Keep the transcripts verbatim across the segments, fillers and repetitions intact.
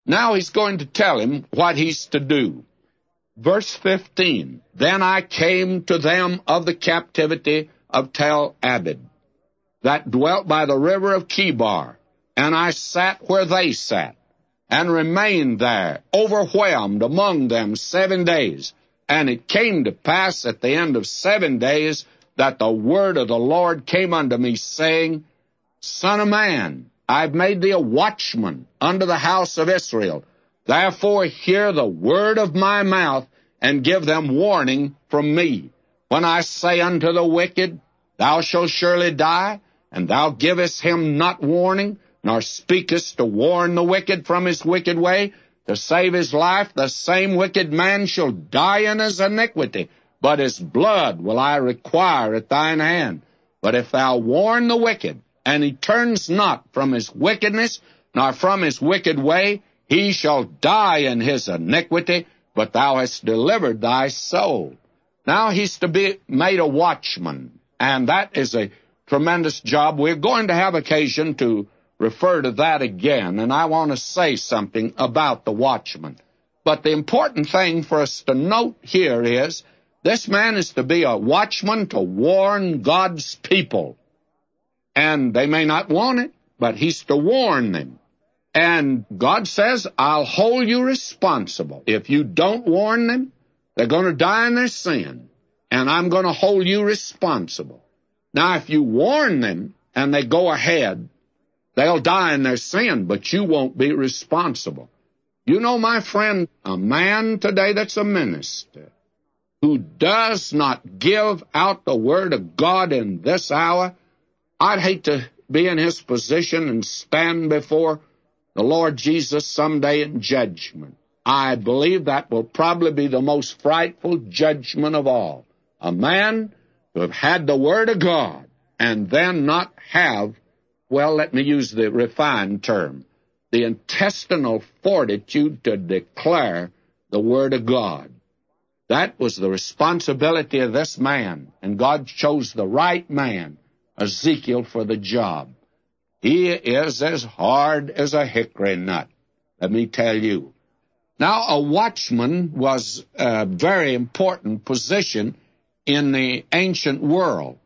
Now he's going to tell him what he's to do. Verse fifteen, Then I came to them of the captivity of Tel Abib, that dwelt by the river of Chebar, and I sat where they sat, and remained there, overwhelmed among them seven days. And it came to pass at the end of seven days that the word of the Lord came unto me, saying, Son of man, I've made thee a watchman unto the house of Israel. Therefore hear the word of my mouth, and give them warning from me. When I say unto the wicked, Thou shalt surely die, and thou givest him not warning, nor speakest to warn the wicked from his wicked way, to save his life, the same wicked man shall die in his iniquity, but his blood will I require at thine hand. But if thou warn the wicked, and he turns not from his wickedness, nor from his wicked way, he shall die in his iniquity, but thou hast delivered thy soul. Now he's to be made a watchman, and that is a tremendous job. We're going to have occasion to refer to that again, and I want to say something about the watchman. But the important thing for us to note here is, this man is to be a watchman to warn God's people. And they may not want it, but he's to warn them. And God says, I'll hold you responsible. If you don't warn them, they're going to die in their sin, and I'm going to hold you responsible. Now, if you warn them and they go ahead, they'll die in their sin, but you won't be responsible. You know, my friend, a man today that's a minister who does not give out the word of God in this hour, I'd hate to be in his position and stand before the Lord Jesus someday in judgment. I believe that will probably be the most frightful judgment of all. A man who have had the word of God and then not have, well, let me use the refined term, the intestinal fortitude to declare the word of God. That was the responsibility of this man, and God chose the right man, Ezekiel, for the job. He is as hard as a hickory nut, let me tell you. Now, a watchman was a very important position in the ancient world.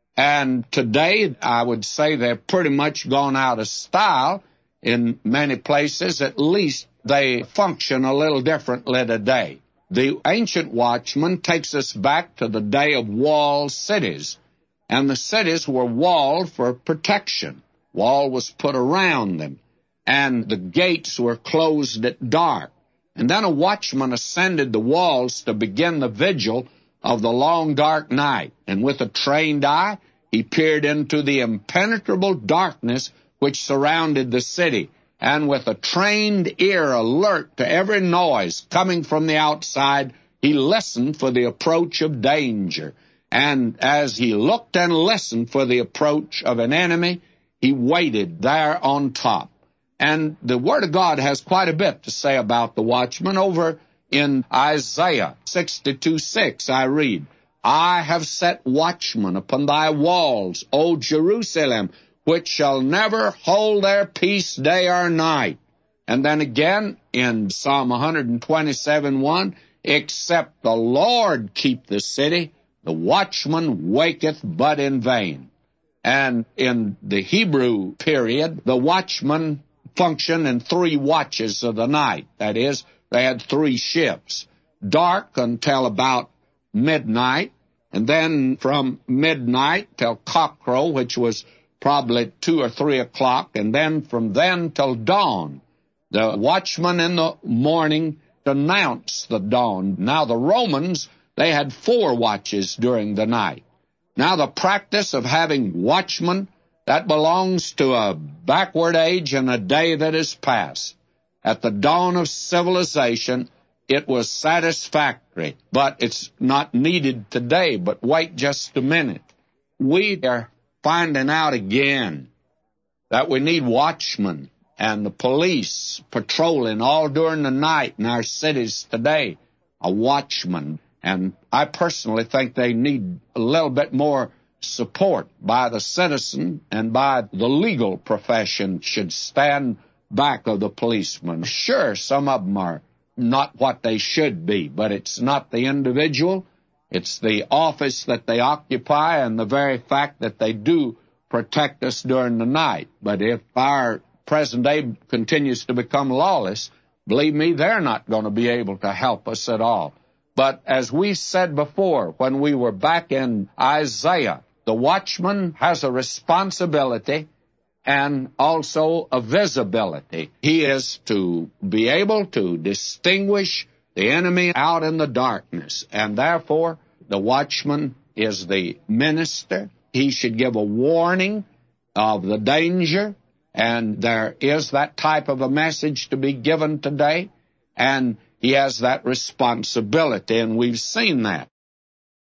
And today, I would say they're pretty much gone out of style in many places. At least they function a little differently today. The ancient watchman takes us back to the day of walled cities. And the cities were walled for protection. Wall was put around them, and the gates were closed at dark. And then a watchman ascended the walls to begin the vigil of the long dark night. And with a trained eye, he peered into the impenetrable darkness which surrounded the city. And with a trained ear alert to every noise coming from the outside, he listened for the approach of danger. And as he looked and listened for the approach of an enemy, he waited there on top. And the Word of God has quite a bit to say about the watchman. Over in Isaiah sixty-two six, I read, I have set watchmen upon thy walls, O Jerusalem, which shall never hold their peace day or night. And then again in Psalm one twenty-seven one, except the Lord keep the city, the watchman waketh but in vain. And in the Hebrew period, the watchman functioned in three watches of the night. That is, they had three shifts. Dark until about midnight, and then from midnight till cockcrow, which was probably two or three o'clock, and then from then till dawn. The watchman in the morning announced the dawn. Now the Romans, they had four watches during the night. Now the practice of having watchmen, that belongs to a backward age and a day that is past. At the dawn of civilization, it was satisfactory, but it's not needed today. But wait just a minute. We are finding out again that we need watchmen and the police patrolling all during the night in our cities today, a watchman. And I personally think they need a little bit more support by the citizen, and by the legal profession should stand back of the policeman. Sure, some of them are not what they should be, but it's not the individual. It's the office that they occupy and the very fact that they do protect us during the night. But if our present day continues to become lawless, believe me, they're not going to be able to help us at all. But as we said before, when we were back in Isaiah, the watchman has a responsibility and also a visibility. He is to be able to distinguish the enemy out in the darkness, and therefore the watchman is the minister. He should give a warning of the danger, and there is that type of a message to be given today, and he has that responsibility, and we've seen that.